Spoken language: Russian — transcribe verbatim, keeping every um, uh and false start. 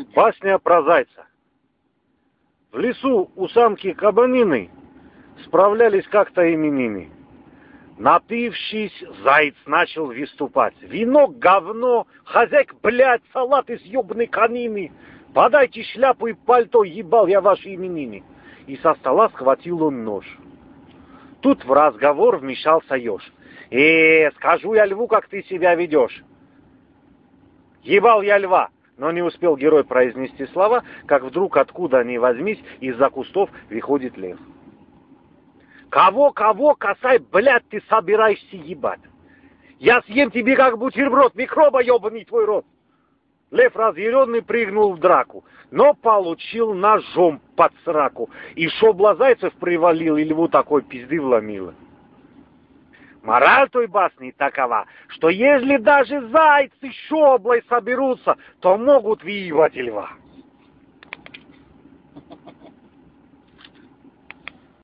Басня про зайца. В лесу у самки кабанины справлялись как-то именины. Напившись, заяц начал выступать. Вино, говно, хозяйка, блядь, салат из ёбаной конины. Подайте шляпу и пальто, ебал я ваши именины. И со стола схватил он нож. Тут в разговор вмешался еж. Э, скажу я льву, как ты себя ведешь. Ебал я льва. Но не успел герой произнести слова, как вдруг, откуда ни возьмись, из-за кустов выходит лев. Кого, кого, косай, блядь, ты собираешься ебать? Я съем тебе как бутерброд, микроба ебаный твой рот. Лев разъяренный прыгнул в драку, но получил ножом под сраку. И шобла зайцев привалил, и льву такой пизды вломило. Мораль той басни такова, что если даже зайцы шоблой соберутся, то могут выебать льва.